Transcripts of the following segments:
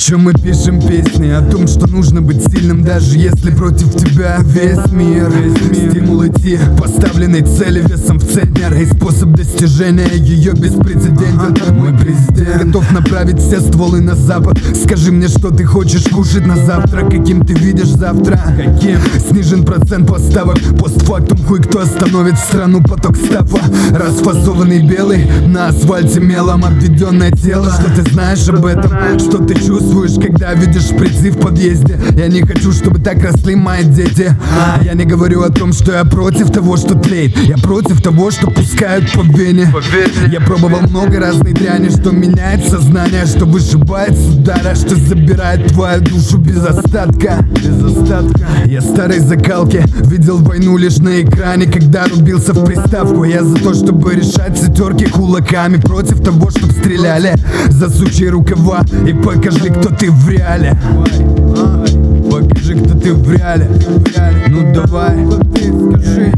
чем мы пишем песни? О том, что нужно быть сильным, даже если против тебя весь мир. Стимул идти поставленной цели весом в центнер, и способ достижения ее беспрецедентен. Мой президент готов направить все стволы на запад. Скажи мне, что ты хочешь кушать на завтра, каким ты видишь завтра. Каким? Снижен процент поставок, постфактум хуй кто остановит страну, поток стафа. Расфасованный белый на асфальте мелом обведенное тело. Что ты знаешь об этом? Что ты чувствуешь, когда видишь шприцы в подъезде? Я не хочу, чтобы так росли мои дети. Я не говорю о том, что я против того, что тлеет. Я против того, что пускают по вене. Я пробовал много разной дряни, что меняет сознание, что вышибает с удара, что забирает твою душу без остатка. Я старой закалки видел войну лишь на экране, когда рубился в приставку. Я за то, чтобы решать цветерки кулаками, против того, чтоб стреляли за сучьи рукава. И покажи, кто ты в реале. Покажи, кто ты в реале. Ну давай, скажи.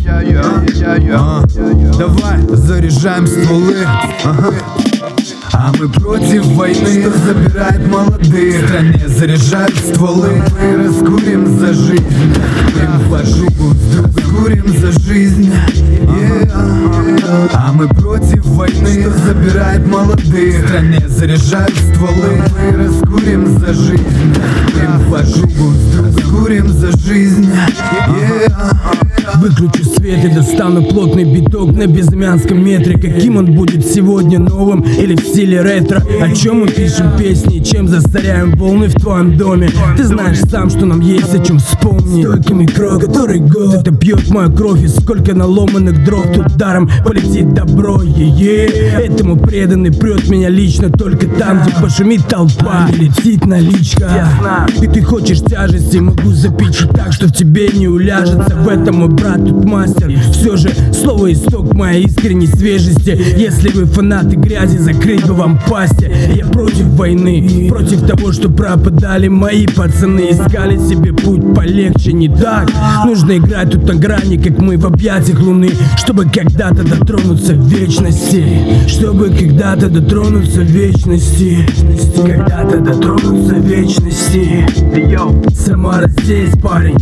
Давай, заряжаем стволы. А мы против войны, что забирает молодых. В стране заряжают стволы. Мы раскурим за жизнь. Курим флажку, друг курим за жизнь. А мы против войны, что забирает молодых. В стране заряжают стволы. Мы раскурим за жизнь. Курим флажку, друг курим за жизнь. Выключу свет и достану плотный биток на безымянском метре. Каким он будет сегодня, новым или в стиле ретро? О чем мы пишем песни, чем застаряем волны в твоем доме? Ты знаешь сам, что нам есть о чем вспомнить. Столько микро, который год это пьет мою кровь, и сколько наломанных дров тут даром полетит добро. Этому преданный прет меня лично только там, где пошумит толпа и летит наличка. И ты хочешь тяжести, могу запичить так, что в тебе не уляжется. В этом мой брат тут мастер. Все же слово исток моей искренней свежести. Если вы фанаты грязи, закрыть бы вам пасти. Я против войны, против того, что пропадали мои пацаны, искали себе путь полегче, не так. Нужно играть тут на грани, как мы в объятиях луны, чтобы когда-то дотронуться вечности. Чтобы когда-то дотронуться вечности. Когда-то дотронуться вечности. Самара здесь, парень.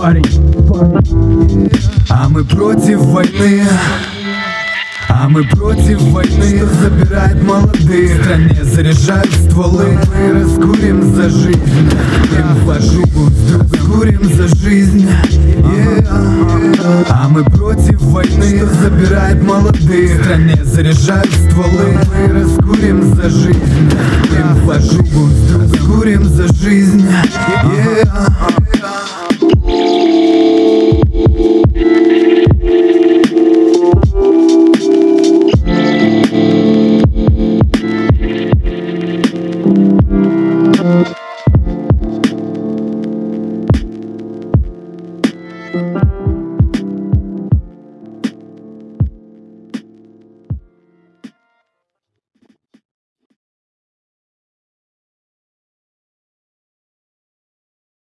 А мы против войны. А мы против войны, что забирает молодых. В стране заряжают стволы. Мы раскурим за жизнь. Курим флажку, друг курим за жизнь. А мы против войны, что забирает молодых. В стране заряжают стволы. Мы раскурим за жизнь. Курим флажку, друг курим за жизнь.